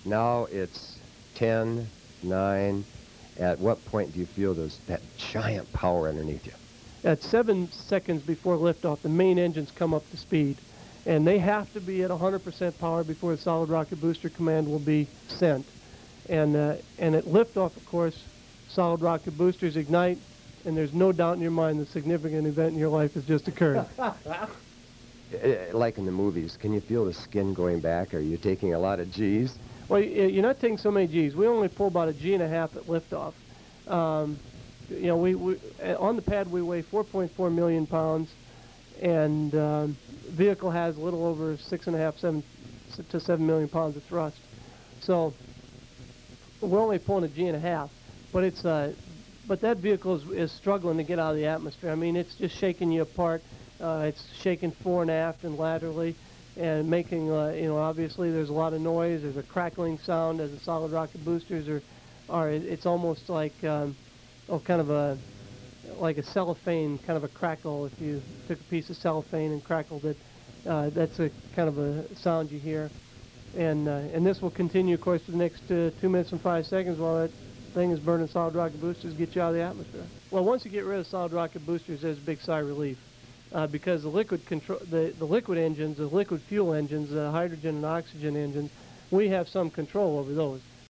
Now it's 10, 9. At what point do you feel that giant power underneath you? At 7 seconds before liftoff, the main engines come up to speed, and they have to be at 100% power before the solid rocket booster command will be sent. And at liftoff, of course, solid rocket boosters ignite, and there's no doubt in your mind the significant event in your life has just occurred. Like in the movies, can you feel the skin going back? Are you taking a lot of G's? Well, you're not taking so many G's. We only pull about 1.5 G at liftoff. You know, we on the pad we weigh 4.4 million pounds, and vehicle has a little over 7 to 7 million pounds of thrust. So we're only pulling 1.5 G, but it's but that vehicle is struggling to get out of the atmosphere. I mean, it's just shaking you apart. It's shaking fore and aft and laterally, and making you know, obviously there's a lot of noise. There's a crackling sound as the solid rocket boosters are. It's almost like kind of like a cellophane kind of a crackle. If you took a piece of cellophane and crackled it, that's a kind of a sound you hear. And this will continue, of course, for the next 2 minutes and 5 seconds while that thing is burning solid rocket boosters to get you out of the atmosphere. Well, once you get rid of solid rocket boosters, there's a big sigh of relief. Because the liquid control, the liquid engines, the liquid fuel engines, the hydrogen and oxygen engines, we have some control over those.